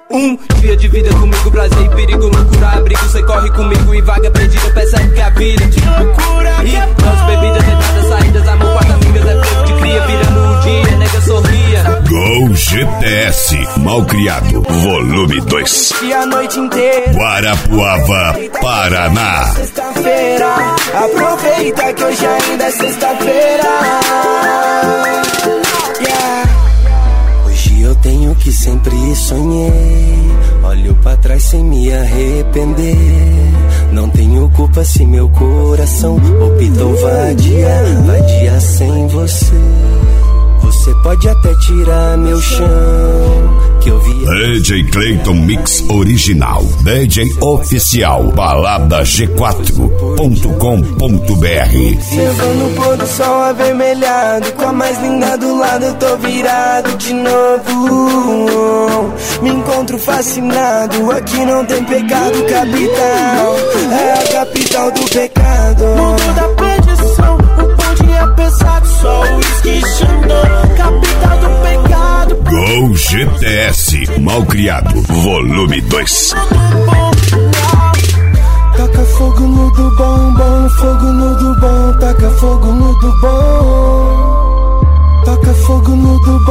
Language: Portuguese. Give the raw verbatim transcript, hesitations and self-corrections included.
Um dia de vida comigo, prazer e perigo, loucura, abrigo, cê corre comigo e vaga perdida, peça que a vida de loucura. E nós bebidas, entradas, saídas, amor, quatro amigas, é tempo de cria, virando um dia, nega sorria. Gol G T S, Malcriado, volume dois. E a noite inteira, Guarapuava, Paraná. Sexta-feira, aproveita que hoje ainda é sexta-feira. Yeah. Hoje eu tenho o que sempre sonhei. Olho pra trás sem me arrepender. Não tenho culpa se meu coração optou vadia, vadia sem você. Você pode até tirar meu chão, que eu vi. D J Clayton Mix Original, D J Oficial, balada g quatro ponto com ponto b r. Levando o pôr do sol avermelhado, com a mais linda do lado eu tô virado de novo. Me encontro fascinado, aqui não tem pecado capital. É a capital do pecado. Mundo da perdição, o bonde é pesado, só o uísque Xandão. Capital do pecado. Gol G T S, Malcriado, volume dois. Taca fogo no do bom, bom, fogo no do bom. Taca fogo no do bom. Taca fogo no do